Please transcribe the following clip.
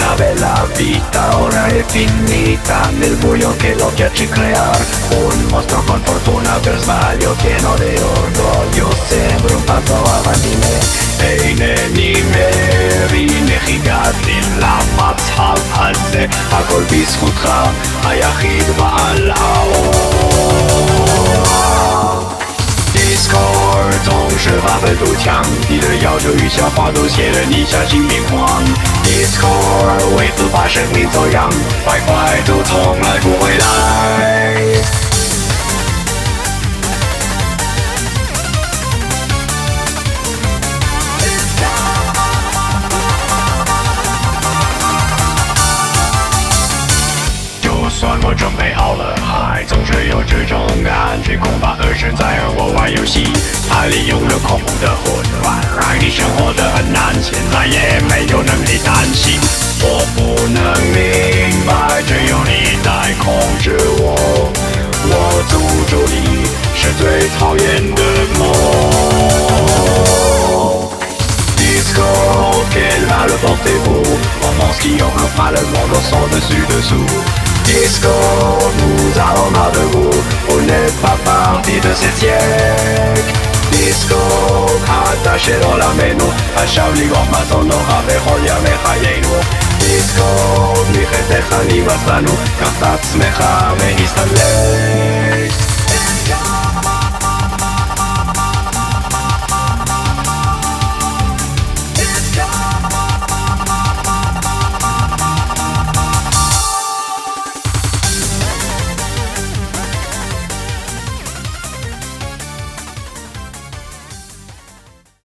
sabe la vita ora è finita nel buio che lo piace creare un mostro con fortuna per sbaglio pieno di orgoglio sembra un passo avanti me אינני מבין איך הגעתי למצב הזה הכל בזכותך היחיד בעל האור Discord 总是发愤图强你的要求与笑话都写得你像心病狂 Discord 为此把生命走样坏坏都从来不回来算我准备好了，还总是有这种感觉，恐怕恶神在和我玩游戏，他利用了恐怖的混乱，让你生活得很难，现在也没有能力担心。我不能明白，只有你在控制我，我诅咒你是最讨厌的梦。Disco, quelle a le portez-vous? Romance qui enveloppe mal le monde sans dessus-dessous.Disco, nous allons mal de vous, vous n'êtes pas parti de ce siècle. Disco, attaché dans la meno, a Shaolin Goma sono aveho yamecha yenu. Disco, מלכתך נמאס לנו, קח את עצמך והסתלק